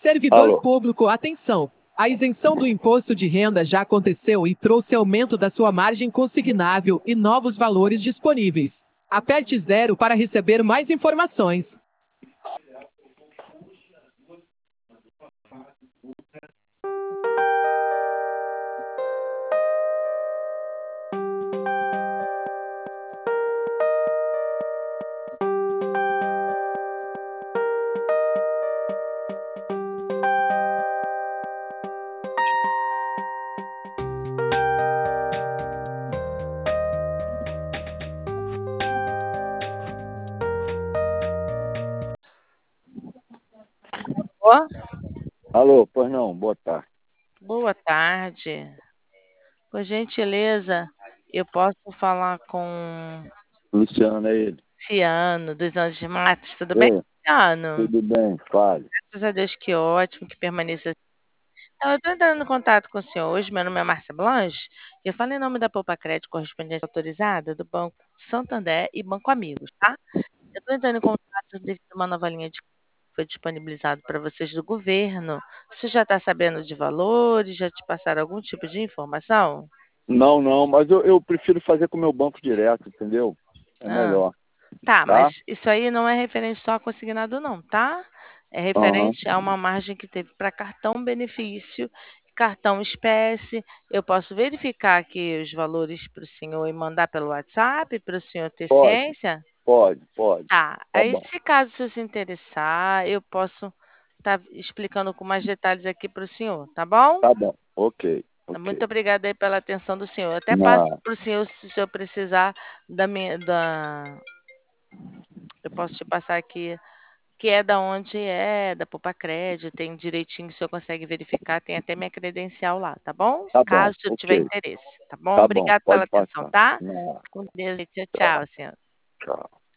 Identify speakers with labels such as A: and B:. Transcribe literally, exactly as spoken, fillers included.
A: Servidor
B: Alô.
A: público, atenção! A isenção do imposto de renda já aconteceu e trouxe aumento da sua margem consignável e novos valores disponíveis. Aperte zero para receber mais informações.
C: Ó,
B: Alô, pois não, boa tarde.
C: boa tarde. Por gentileza, eu posso falar com
B: Luciano, é ele.
C: Ciano, dos Anjos de Matos, tudo bem,
B: É,
C: Ciano?
B: tudo bem, fale.
C: Graças a Deus, que ótimo, que permaneça assim. Então, eu estou entrando em contato com o senhor hoje, meu nome é Márcia Blanche, e eu falo em nome da Poupa Crédito Correspondente Autorizada do Banco Santander e Banco Amigos, tá? Eu estou entrando em contato devido a uma nova linha de crédito que foi disponibilizado para vocês do governo. Você já está sabendo de valores? Já te passaram algum tipo de informação?
B: Não, não, mas eu, eu prefiro fazer com o meu banco direto, entendeu? É
C: Ah.
B: melhor,
C: Tá,
B: tá?
C: mas isso aí não é referente só a consignado não, tá? É
B: Aham.
C: referente a uma margem que teve para cartão benefício, cartão espécie. Eu posso verificar aqui os valores para o senhor e mandar pelo WhatsApp para o senhor ter
B: Pode,
C: ciência?
B: pode, pode.
C: Tá.
B: Tá
C: Aí,
B: bom,
C: se caso você se interessar, eu posso estar explicando com mais detalhes aqui para o senhor, tá bom?
B: tá bom. Ok, ok.
C: Muito obrigada aí pela atenção do senhor. Até passo
B: Na,
C: para o senhor se o senhor precisar da minha, da... Eu posso te passar aqui que é da onde é, da Poupa Crédito, tem direitinho, o senhor consegue verificar, tem até minha credencial lá, tá bom?
B: tá bom,
C: Caso o senhor tiver
B: ok.
C: interesse, tá bom?
B: Tá bom,
C: Obrigado pela
B: pode
C: atenção,
B: passar.
C: tá?
B: Na,
C: Com Deus e tchau,
B: tchau,
C: tchau, senhor.
B: tchau.